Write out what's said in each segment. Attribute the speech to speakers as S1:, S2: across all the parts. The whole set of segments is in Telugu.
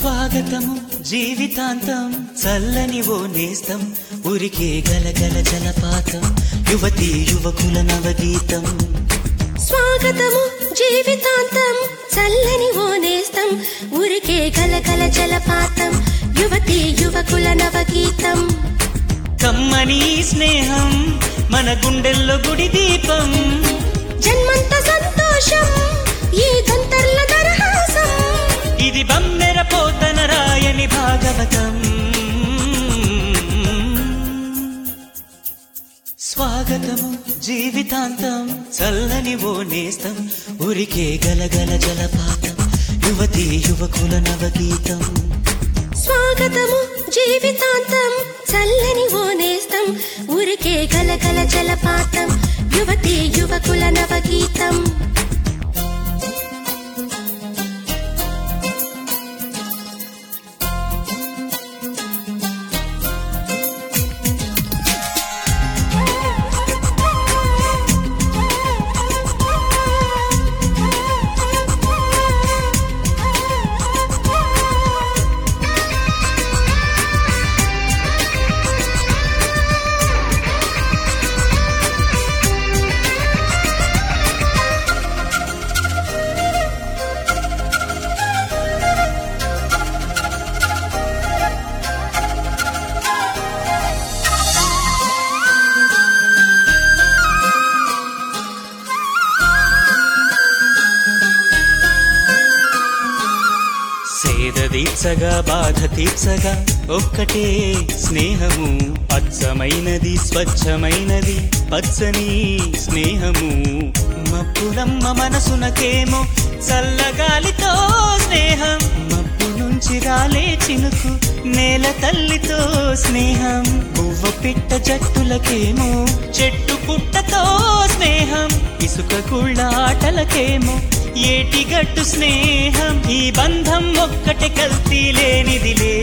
S1: స్వాగతము జీవితాంతం చల్లని ఓ నేస్తం ఉరికే గలగల జలపాతం యువతి యువకుల నవగీతం.
S2: స్వాగతము జీవితాంతం చల్లని ఓ నేస్తం ఉరికే గలగల జలపాతం యువతి యువకుల నవగీతం.
S1: కమ్మని స్నేహం మన గుండెల్లో గుడి దీపం
S2: జన్మంత సంతోషం ఈ గంటర్ల దరహాసం
S1: ఇది బమ్మెర పోతన రాయని భాగవతం. స్వాగతము జీవితాంతం చల్లని ఓ నేస్తం ఉరికే గలగల జలపాతం యువతి యువకుల నవగీతం.
S2: స్వాగతము జీవితాంతం చల్లని ఓ నేస్తం ఉరికే గలగల జలపాతం యువతి యువకుల నవగీతం.
S1: సేద తీర్చగా బాధ తీర్చగా ఒక్కటే స్నేహము అచ్చమైనది స్వచ్ఛమైనది పచ్చని స్నేహము. మబ్బులమ్మ మనసునకేమో చల్లగాలితో స్నేహం మబ్బు నుంచి రాలే చినుకు నేల తల్లితో స్నేహం. బువ్వ పిట్ట జట్టులకేమో చెట్టు పుట్టతో స్నేహం ఇసుక గుళ్ళ ఆటలకేమో ఏటిగట్టు స్నేహం. ఈ బంధం ఒక్కటే కల్తీ లేనిదిలే.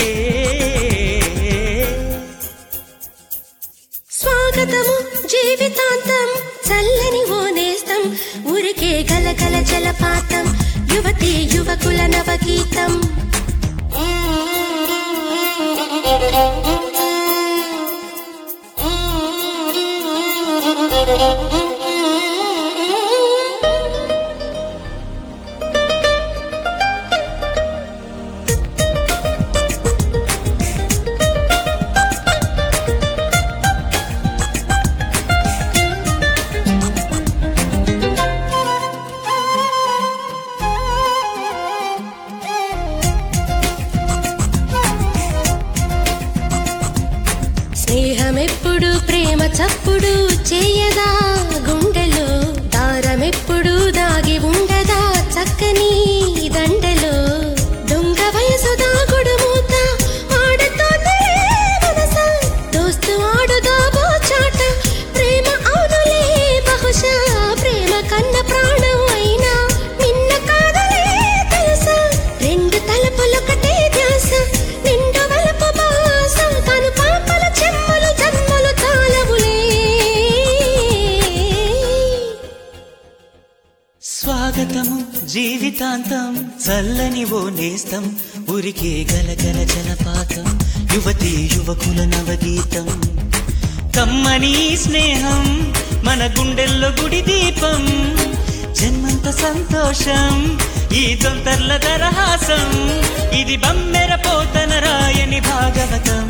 S2: స్వాగతము జీవితాంతం చల్లని ఓ నేస్తం ఉరికే గలగల జలపాతం యువతి యువకుల నవగీతం. స్నేహమెప్పుడు ప్రేమ చప్పుడు చేయదా గుండెలో దారమెప్పుడు దాగి ఉండదా చక్కని దండలో. దొంగ వయసు దాగుడు మూత ఆడుతోంది మనస దోస్తు ఆడుదా బోచాట ప్రేమ అవునులే బహుశా ప్రేమ కన్న ప్రాణం అయినా నిన్న కాదలే తెలుసా. రెండు తలపులొకటే ధ్యాస నిండు వలపు బాస కను పాపల చెమ్మలు జన్మలు తాళవులే.
S1: స్వాగతము జీవితాంతం చల్లని ఓ నేస్తం ఉరికే గలగల జలపాతం యువతి యువకుల నవగీతం. కమ్మని స్నేహం మన గుండెల్లో గుడి దీపం జన్మంత సంతోషం ఈ తొంతర్ల దరహాసం ఇది బమ్మెర పోతన రాయని భాగవతం.